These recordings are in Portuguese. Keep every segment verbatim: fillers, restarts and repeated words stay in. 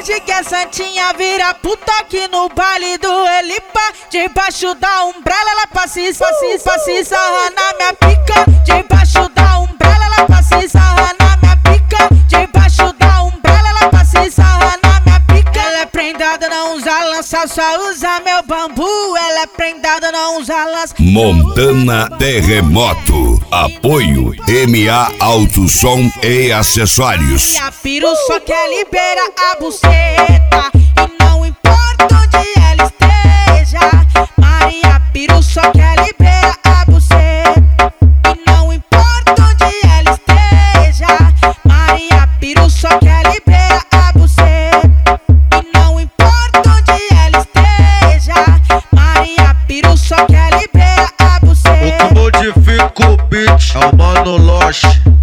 pode que a santinha vira puta aqui no baile do Elipa. Debaixo da umbrella ela passa e passa, passa e sarra na minha pica. Debaixo da umbrella ela passa e sarra na minha pica. Debaixo da umbrella ela passa e sarra na minha pica. Ela é prendada, não usa lança, só usa meu bambu. Ela é prendada, não usa lança. Montana Terremoto. Apoio M A Alto Som e Acessórios. Maria Piru só quer libera a buceta e não importa onde ela esteja. Maria Piru só quer libera a buceta e não importa onde ela esteja. Maria Piru só quer libera a buceta e não importa onde ela esteja. Maria Piru só quer libera a buceta. O que modifica o beat é o Mano Lost.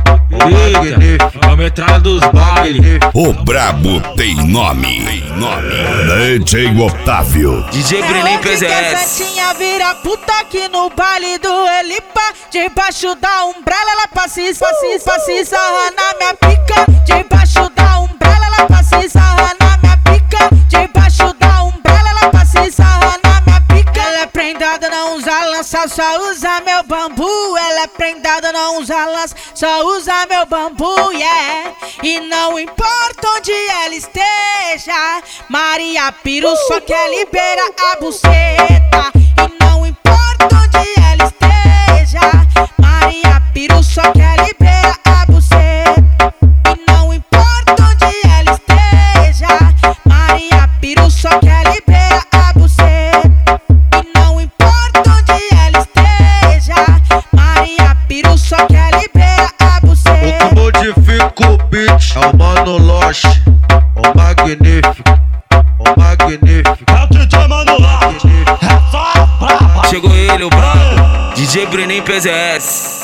Eita, a metralha dos bailes. O brabo tem nome, tem nome. D J Otávio. D J Brenem P Z É hoje que a S. santinha vira puta aqui no baile do Elipa. Debaixo da umbrella ela passa e passa e passa e sarra na minha pica. Debaixo da umbrella ela passa e sarra na minha pica. Debaixo da umbrella ela passa e sarra na minha pica. Ela é prendada, não usa lança, só usa meu bambu. Ela é prendada, não usa lança, só usa meu bambu, yeah. E não importa onde ela esteja, Maria Piru só quer libera a buceta. E não importa onde ela esteja, Maria Piru só quer libera a buceta. E não importa onde ela esteja, Maria Piru só quer libera a buceta. E não importa onde ela esteja, Maria Piru só quer libera a buceta. O que modifica o beat é o Mano Lost. O magnífico, o magnífico. É o D J Mano Lost. É só brava. Chegou ele, o brabo. D J Brenem P Z S.